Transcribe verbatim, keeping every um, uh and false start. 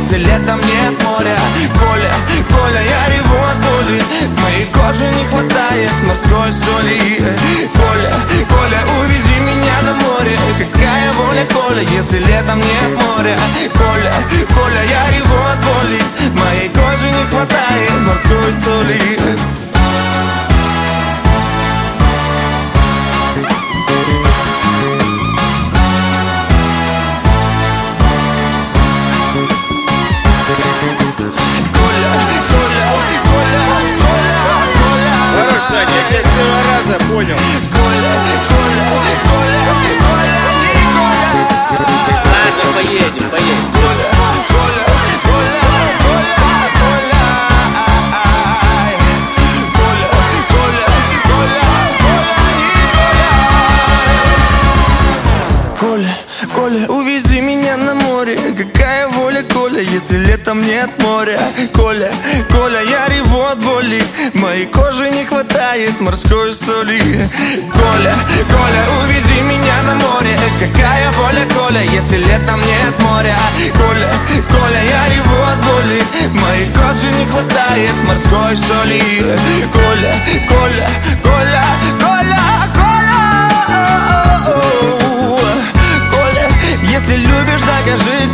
если летом нет моря. Коля, Коля, я реву от боли, моей кожи не хватает морской соли. Коля, Коля, увези меня на море. Какая воля, Коля, если летом нет моря. Коля, Коля, я реву от боли, моей кожи не хватает морской соли. Я тебя с первого раза понял. Коля, Коля, Коля, Коля, Коля. Ладно, поедем, поедем. Коля, Коля, Коля, Коля, Коля. Коля, Коля, Коля, Коля, Коля. Коля, увези меня на море. Какая воля, Коля, если летом нет моря. Коля, Коля, я реву от боли, моей кожи не хватает морской соли. Коля, Коля, увези меня на море. Какая воля, Коля, если летом нет моря. Коля, Коля, я реву от боли, моей кожи не хватает морской соли. Коля, Коля, Коля, Коля, Коля. Коля, если любишь, докажи.